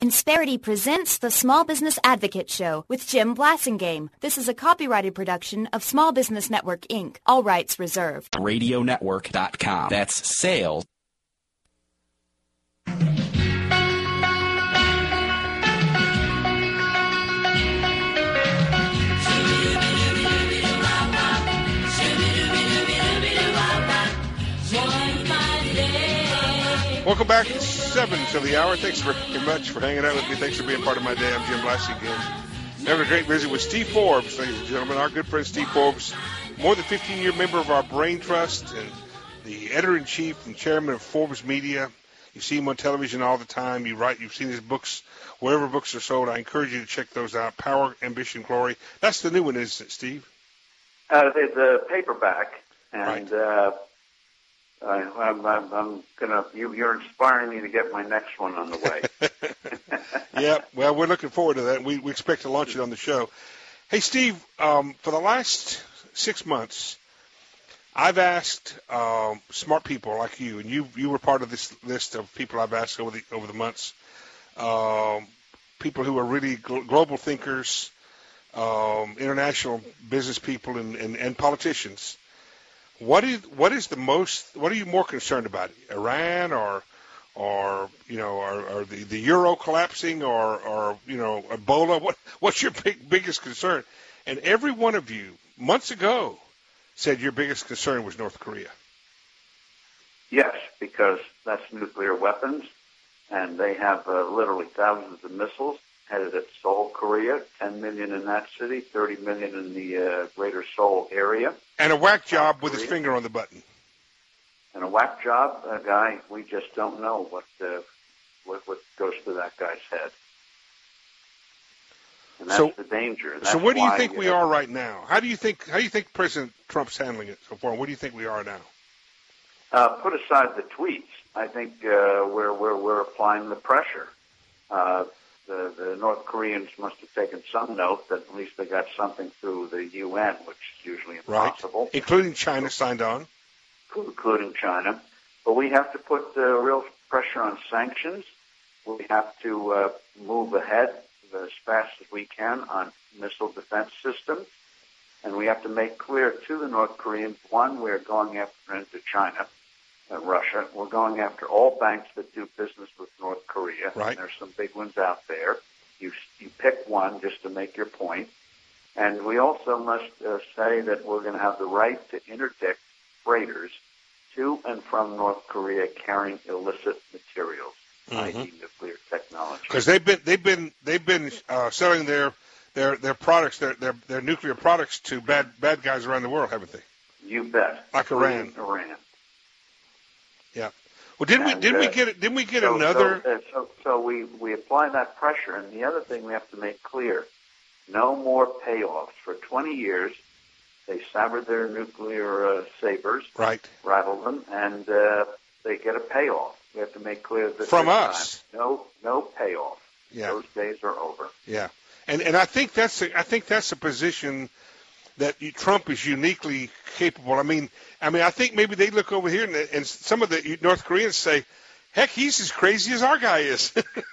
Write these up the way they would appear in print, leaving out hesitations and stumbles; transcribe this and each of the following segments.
Insperity presents the Small Business Advocate Show with Jim Blasingame. This is a copyrighted production of Small Business Network, Inc. All rights reserved. RadioNetwork.com. That's sales. Welcome back to 7 till the hour. Thanks very much for hanging out with me. Thanks for being part of my day. I'm Jim Blasingame. Having a great visit with Steve Forbes, ladies and gentlemen. Our good friend Steve Forbes, more than 15-year member of our Brain Trust and the editor-in-chief and chairman of Forbes Media. You see him on television all the time. You've seen his books wherever books are sold. I encourage you to check those out. Power, Ambition, Glory. That's the new one, isn't it, Steve? It's a paperback, and right. I'm gonna. You're inspiring me to get my next one on the way. Yeah, well, we're looking forward to that. We expect to launch it on the show. Hey, Steve, for the last 6 months, I've asked smart people like you, and you were part of this list of people I've asked over the months. People who are really global thinkers, international business people, and politicians. What are you more concerned about? Iran or the euro collapsing or Ebola? What's your biggest concern? And every one of you months ago said your biggest concern was North Korea. Yes, because that's nuclear weapons, and they have literally thousands of missiles headed at Seoul, Korea, 10 million in that city, 30 million in the greater Seoul area. And a whack job with his finger on the button. And a whack job, a guy, we just don't know what goes through that guy's head. And that's the danger. So where do you think we are right now? How do you think President Trump's handling it so far? Where do you think we are now? Put aside the tweets, I think we're applying the pressure. The North Koreans must have taken some note that at least they got something through the UN, which is usually impossible. Right. Including China signed on. Including China. But we have to put real pressure on sanctions. We have to move ahead as fast as we can on missile defense systems. And we have to make clear to the North Koreans, one, we're going after into China and Russia. We're going after all banks that do business with North Korea. Right. And there's some big ones out there. You pick one just to make your point. And we also must say that we're going to have the right to interdict freighters to and from North Korea carrying illicit materials, i.e. nuclear technology. Because they've been selling their products, their nuclear products to bad guys around the world, haven't they? You bet. Like Iran. Yeah. Well, didn't we get another? So we apply that pressure, and the other thing we have to make clear: no more payoffs. For 20 years, they sabered their nuclear sabers, right? Rattled them, and they get a payoff. We have to make clear that from us, no payoff. Yeah. Those days are over. Yeah, and I think that's a position that Trump is uniquely capable. I mean, I think maybe they look over here and some of the North Koreans say, heck, he's as crazy as our guy is.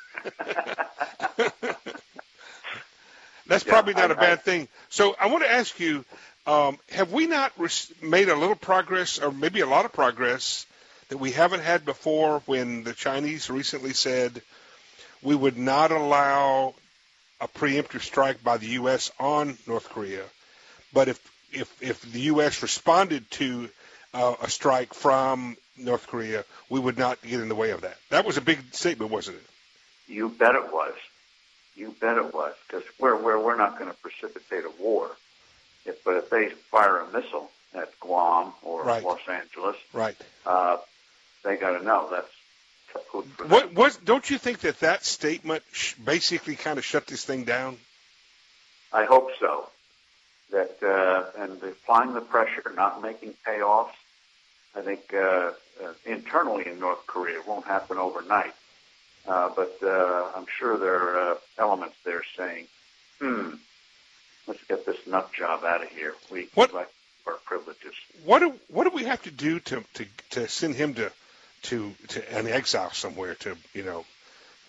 That's probably not a bad thing. So I want to ask you, have we not made a little progress, or maybe a lot of progress, that we haven't had before when the Chinese recently said we would not allow a preemptive strike by the U.S. on North Korea? But if the U.S. responded to a strike from North Korea, we would not get in the way of that. That was a big statement, wasn't it? You bet it was. You bet it was, because we're not going to precipitate a war. But if they fire a missile at Guam or Los Angeles, they got to know that's kaput for them. Don't you think that statement basically kind of shut this thing down? I hope so. That and applying the pressure, not making payoffs. I think internally in North Korea it won't happen overnight, but I'm sure there are elements there saying, let's get this nut job out of here. We like our privileges. What do we have to do to send him to an exile somewhere to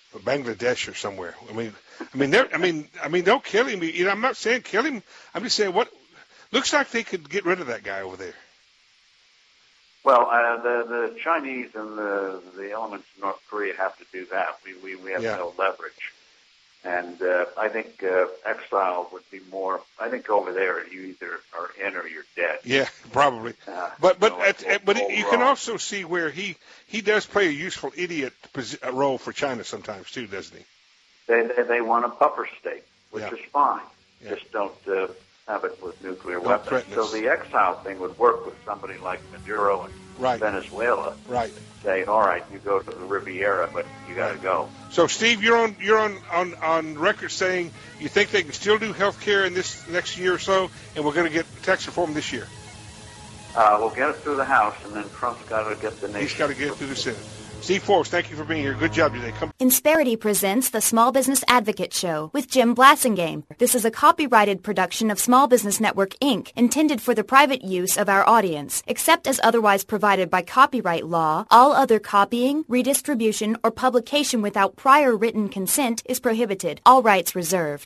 Bangladesh or somewhere. They'll kill him. You know, I'm not saying kill him. I'm just saying what looks like they could get rid of that guy over there. Well, the Chinese and the elements in North Korea have to do that. We have no leverage. And I think exile would be more. I think over there you either are in or you're dead. Yeah, probably. But you can also see where he does play a useful idiot role for China sometimes too, doesn't he? They want a buffer state, which is fine. Yeah. Just don't have it with nuclear weapons. So the exile thing would work with somebody like Maduro and Venezuela. Right. Say, all right, you go to the Riviera, but you got to go. So, Steve, you're on record saying you think they can still do health care in this next year or so, and we're going to get tax reform this year. We'll get it through the House, and then Trump's got to get the nation. He's got to get it through the Senate. Steve Forbes, thank you for being here. Good job today. Insperity presents the Small Business Advocate Show with Jim Blassingame. This is a copyrighted production of Small Business Network, Inc., intended for the private use of our audience. Except as otherwise provided by copyright law, all other copying, redistribution, or publication without prior written consent is prohibited. All rights reserved.